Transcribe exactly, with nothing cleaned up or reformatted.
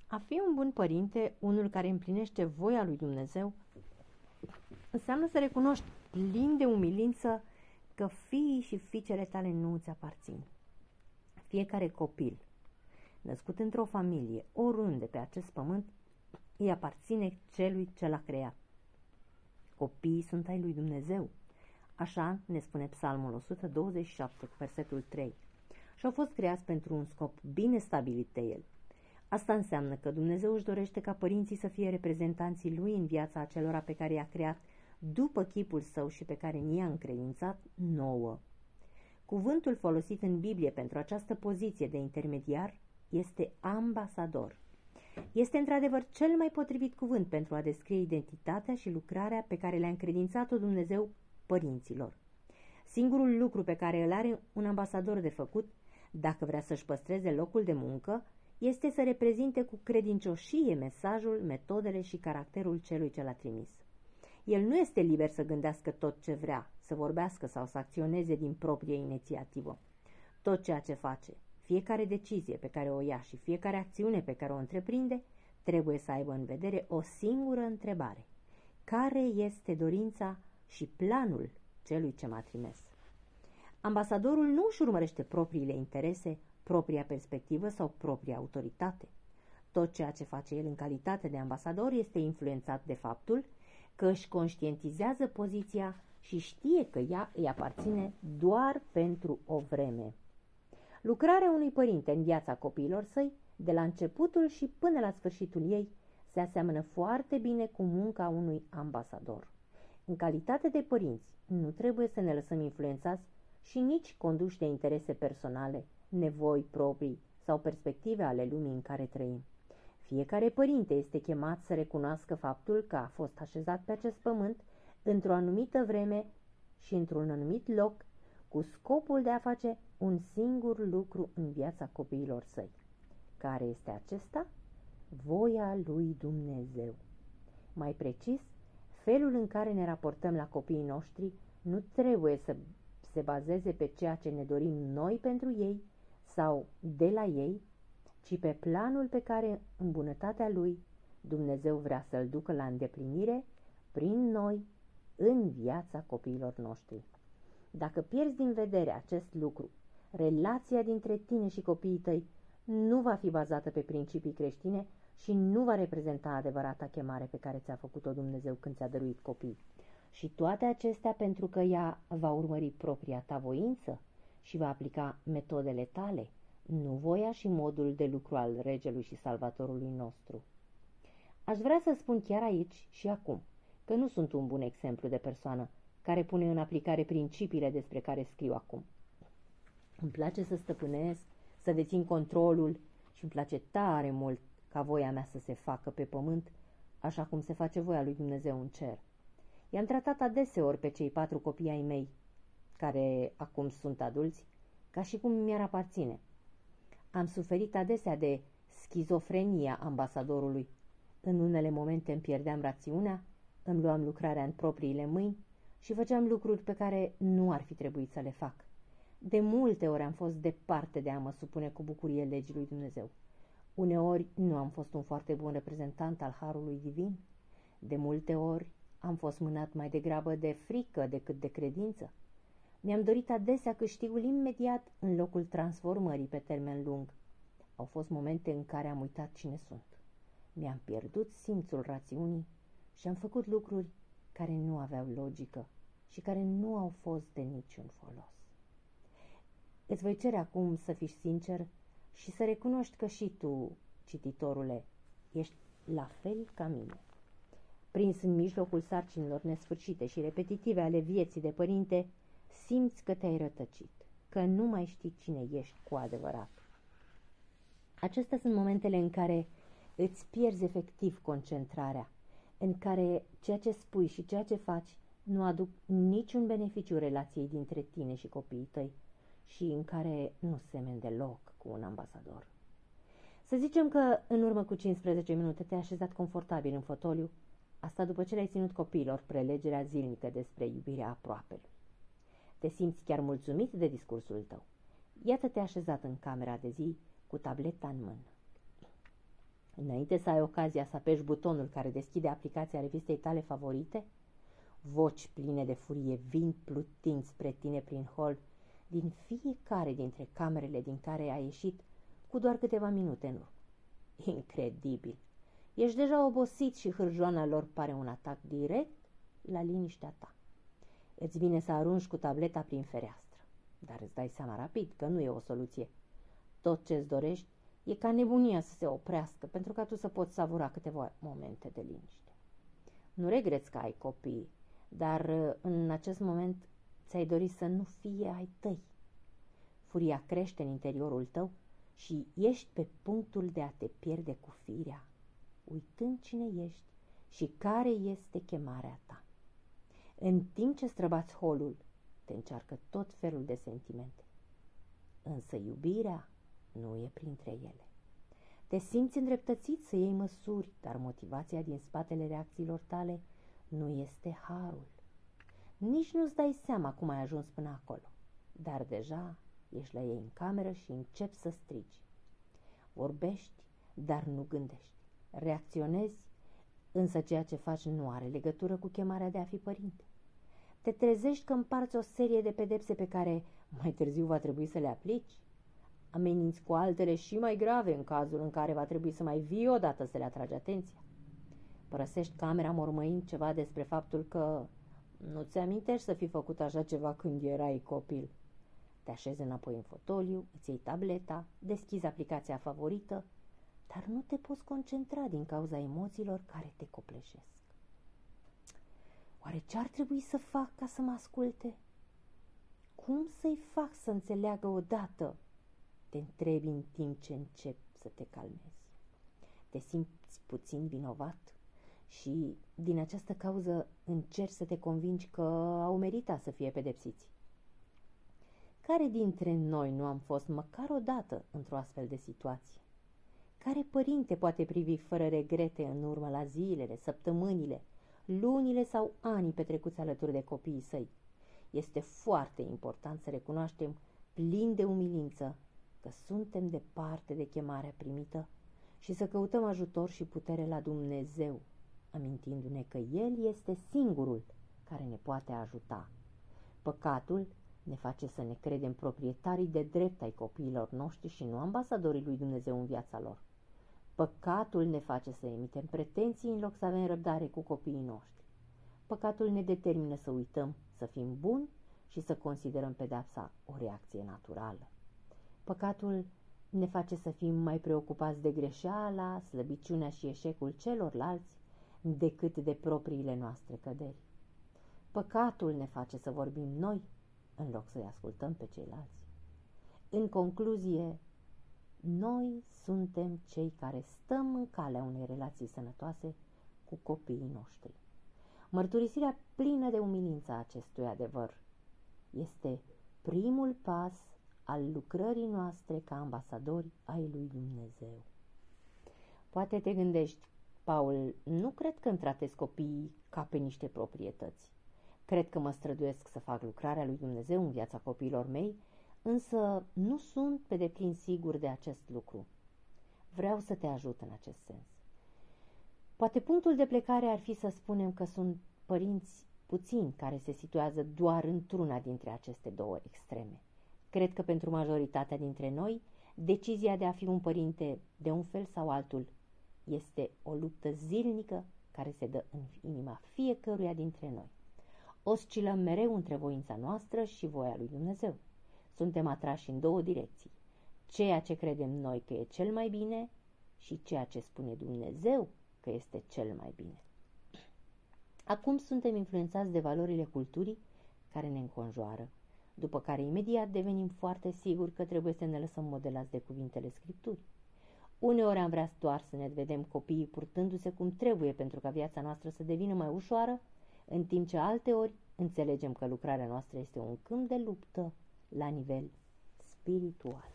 A fi un bun părinte, unul care împlinește voia lui Dumnezeu, înseamnă să recunoști plin de umilință că fiii și fiicele tale nu îți aparțin. Fiecare copil născut într-o familie, oriunde pe acest pământ, îi aparține celui ce l-a creat. Copiii sunt ai lui Dumnezeu. Așa ne spune Psalmul o sută douăzeci și șapte cu versetul trei. Și au fost creați pentru un scop bine stabilit de el. Asta înseamnă că Dumnezeu își dorește ca părinții să fie reprezentanții lui în viața acelora pe care i-a creat după chipul său și pe care ni-a încredințat nouă. Cuvântul folosit în Biblie pentru această poziție de intermediar este ambasador. Este într-adevăr cel mai potrivit cuvânt pentru a descrie identitatea și lucrarea pe care le-a încredințat-o Dumnezeu părinților. Singurul lucru pe care îl are un ambasador de făcut, dacă vrea să-și păstreze locul de muncă, este să reprezinte cu credincioșie mesajul, metodele și caracterul celui ce l-a trimis. El nu este liber să gândească tot ce vrea, să vorbească sau să acționeze din proprie inițiativă. Tot ceea ce face, fiecare decizie pe care o ia și fiecare acțiune pe care o întreprinde, trebuie să aibă în vedere o singură întrebare. Care este dorința și planul celui ce m-a trimis? Ambasadorul nu își urmărește propriile interese, propria perspectivă sau propria autoritate. Tot ceea ce face el în calitate de ambasador este influențat de faptul că își conștientizează poziția și știe că ea îi aparține doar pentru o vreme. Lucrarea unui părinte în viața copiilor săi, de la începutul și până la sfârșitul ei, se aseamănă foarte bine cu munca unui ambasador. În calitate de părinți, nu trebuie să ne lăsăm influențați și nici conduși de interese personale, nevoi proprii sau perspective ale lumii în care trăim. Fiecare părinte este chemat să recunoască faptul că a fost așezat pe acest pământ într-o anumită vreme și într-un anumit loc, cu scopul de a face un singur lucru în viața copiilor săi. Care este acesta? Voia lui Dumnezeu. Mai precis, felul în care ne raportăm la copiii noștri nu trebuie să se bazeze pe ceea ce ne dorim noi pentru ei sau de la ei, ci pe planul pe care, în bunătatea lui, Dumnezeu vrea să-l ducă la îndeplinire prin noi în viața copiilor noștri. Dacă pierzi din vedere acest lucru, relația dintre tine și copiii tăi nu va fi bazată pe principii creștine și nu va reprezenta adevărata chemare pe care ți-a făcut-o Dumnezeu când ți-a dăruit copii. Și toate acestea pentru că ea va urmări propria ta voință și va aplica metodele tale, nu voia și modul de lucru al Regelui și Salvatorului nostru. Aș vrea să spun chiar aici și acum că nu sunt un bun exemplu de persoană care pune în aplicare principiile despre care scriu acum. Îmi place să stăpânesc, să dețin controlul și îmi place tare mult ca voia mea să se facă pe pământ, așa cum se face voia lui Dumnezeu în cer. I-am tratat adeseori pe cei patru copii ai mei, care acum sunt adulți, ca și cum mi-ar aparține. Am suferit adesea de schizofrenia ambasadorului. În unele momente îmi pierdeam rațiunea, îmi luam lucrarea în propriile mâini și făceam lucruri pe care nu ar fi trebuit să le fac. De multe ori am fost departe de a mă supune cu bucurie legii lui Dumnezeu. Uneori nu am fost un foarte bun reprezentant al harului divin. De multe ori am fost mânat mai degrabă de frică decât de credință. Mi-am dorit adesea câștigul imediat în locul transformării pe termen lung. Au fost momente în care am uitat cine sunt. Mi-am pierdut simțul rațiunii și am făcut lucruri care nu aveau logică și care nu au fost de niciun folos. Îți voi cere acum să fii sincer și să recunoști că și tu, cititorule, ești la fel ca mine. Prins în mijlocul sarcinilor nesfârșite și repetitive ale vieții de părinte, simți că te-ai rătăcit, că nu mai știi cine ești cu adevărat. Acestea sunt momentele în care îți pierzi efectiv concentrarea, în care ceea ce spui și ceea ce faci nu aduc niciun beneficiu relației dintre tine și copiii tăi și în care nu semeni deloc cu un ambasador. Să zicem că în urmă cu cincisprezece minute te-ai așezat confortabil în fotoliu, asta după ce le-ai ținut copiilor prelegerea zilnică despre iubirea aproapelui. Te simți chiar mulțumit de discursul tău. Iată te-ai așezat în camera de zi cu tableta în mână. Înainte să ai ocazia să apeși butonul care deschide aplicația revistei tale favorite, voci pline de furie vin plutind spre tine prin hol din fiecare dintre camerele din care ai ieșit cu doar câteva minute în urmă. Incredibil! Ești deja obosit și hârjoana lor pare un atac direct la liniștea ta. Îți vine să arunci cu tableta prin fereastră, dar îți dai seama rapid că nu e o soluție. Tot ce-ți dorești e ca nebunia să se oprească pentru ca tu să poți savura câteva momente de liniște. Nu regreți că ai copii, dar în acest moment ți-ai dorit să nu fie ai tăi. Furia crește în interiorul tău și ești pe punctul de a te pierde cu firea, uitând cine ești și care este chemarea ta. În timp ce străbați holul, te încearcă tot felul de sentimente. Însă iubirea nu e printre ele. Te simți îndreptățit să iei măsuri, dar motivația din spatele reacțiilor tale nu este harul. Nici nu-ți dai seama cum ai ajuns până acolo, dar deja ești la ei în cameră și începi să strigi. Vorbești, dar nu gândești. Reacționezi, însă ceea ce faci nu are legătură cu chemarea de a fi părinte. Te trezești că împarți o serie de pedepse pe care mai târziu va trebui să le aplici. Ameninți cu altele și mai grave în cazul în care va trebui să mai vii odată să le atragi atenția. Părăsești camera mormăind ceva despre faptul că nu ți amintești să fi făcut așa ceva când erai copil. Te așezi înapoi în fotoliu, îți iei tableta, deschizi aplicația favorită, dar nu te poți concentra din cauza emoțiilor care te copleșesc. Oare ce ar trebui să fac ca să mă asculte? Cum să-i fac să înțeleagă odată? Te întrebi în timp ce începi să te calmezi. Te simți puțin vinovat și din această cauză încerci să te convingi că au meritat să fie pedepsiți. Care dintre noi nu am fost măcar o dată într-o astfel de situație? Care părinte poate privi fără regrete în urmă la zilele, săptămânile, lunile sau anii petrecuți alături de copiii săi? Este foarte important să recunoaștem plin de umilință că suntem departe de chemarea primită și să căutăm ajutor și putere la Dumnezeu, amintindu-ne că El este singurul care ne poate ajuta. Păcatul ne face să ne credem proprietarii de drept ai copiilor noștri și nu ambasadorii lui Dumnezeu în viața lor. Păcatul ne face să emitem pretenții în loc să avem răbdare cu copiii noștri. Păcatul ne determină să uităm să fim buni și să considerăm pedeapsa o reacție naturală. Păcatul ne face să fim mai preocupați de greșeala, slăbiciunea și eșecul celorlalți decât de propriile noastre căderi. Păcatul ne face să vorbim noi în loc să-i ascultăm pe ceilalți. În concluzie, noi suntem cei care stăm în calea unei relații sănătoase cu copiii noștri. Mărturisirea plină de umilință a acestui adevăr este primul pas al lucrării noastre ca ambasadori ai lui Dumnezeu. Poate te gândești, Paul, nu cred că îmi tratez copiii ca pe niște proprietăți. Cred că mă străduiesc să fac lucrarea lui Dumnezeu în viața copiilor mei, însă nu sunt pe deplin sigur de acest lucru. Vreau să te ajut în acest sens. Poate punctul de plecare ar fi să spunem că sunt părinți puțini care se situează doar într-una dintre aceste două extreme. Cred că pentru majoritatea dintre noi, decizia de a fi un părinte de un fel sau altul este o luptă zilnică care se dă în inima fiecăruia dintre noi. Oscilăm mereu între voința noastră și voia lui Dumnezeu. Suntem atrași în două direcții. Ceea ce credem noi că e cel mai bine și ceea ce spune Dumnezeu că este cel mai bine. Acum suntem influențați de valorile culturii care ne înconjoară, după care imediat devenim foarte siguri că trebuie să ne lăsăm modelați de cuvintele Scripturii. Uneori am vrea doar să ne vedem copiii purtându-se cum trebuie pentru ca viața noastră să devină mai ușoară, în timp ce alteori înțelegem că lucrarea noastră este un câmp de luptă la nivel spiritual.